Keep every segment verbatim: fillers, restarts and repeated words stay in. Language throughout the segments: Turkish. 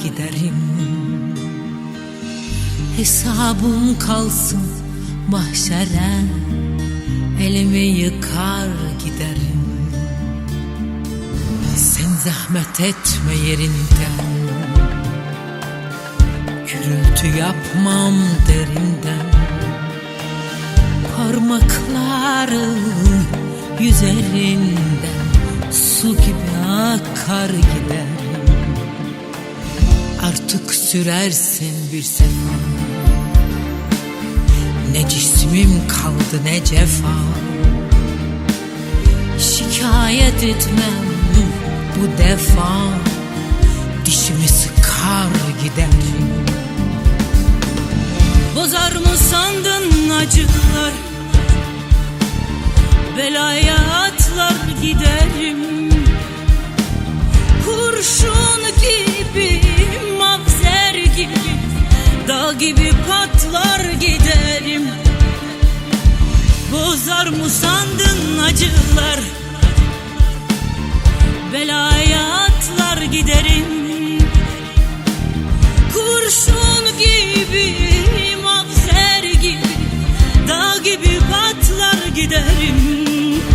giderim. Hesabım kalsın mahşere, elimi yıkar giderim. Sen zahmet etme yerinden, gürültü yapmam derinden. Parmaklarım yüzerinden su gibi akar giderim. Artık sürersin bir sefa, ne cismim kaldı ne cefa. Şikayet etmem bu defa, dişimi sıkar giderim. Bozar mı sandın acılar, belaya atlar giderim. Kurşun gibi, mavzer gibi, dağ gibi patlar giderim. Bozar mı sandın acılar, belaya atlar giderim. Kurşun gibi, mavzer gibi, dağ gibi patlar giderim.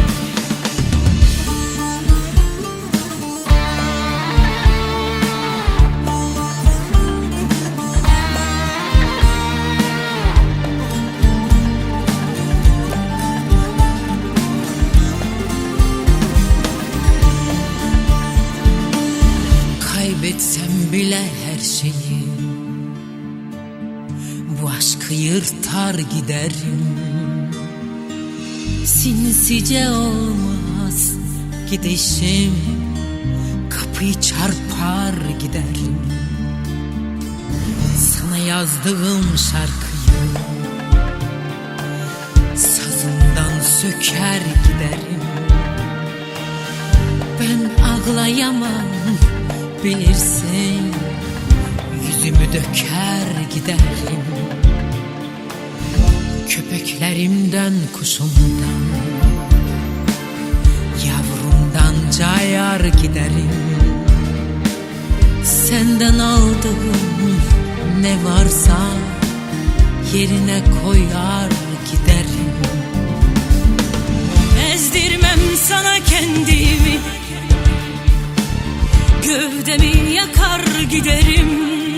Kaybetsem bile her şeyi, bu aşkı yırtar giderim. Sinsice olmaz gidişim, kapıyı çarpar giderim. Sana yazdığım şarkıyı sazından söker giderim. Ben ağlayamam bilirsin, yüzümü döker giderim. Köpeklerimden, kuşumdan, yavrumdan cayar giderim. Senden aldığım ne varsa yerine koyar giderim. Ezdirmem sana kendimi, gövdemi yakar giderim.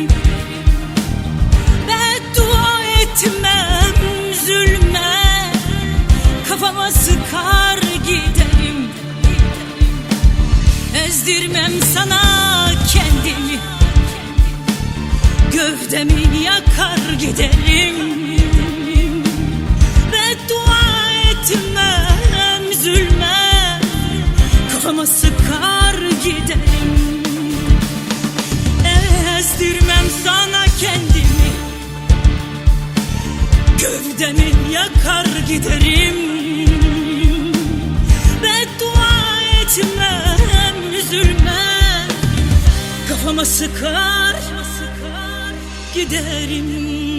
Beddua etmem zulme, kafama sıkar giderim. Ezdirmem sana kendimi, gövdemi yakar giderim. Beddua etmem zulme, kafama sıkar giderim. Ezdirmem sana kendimi, gövdemi yakar giderim. Beddua etmem üzülme, kafama sıkar giderim.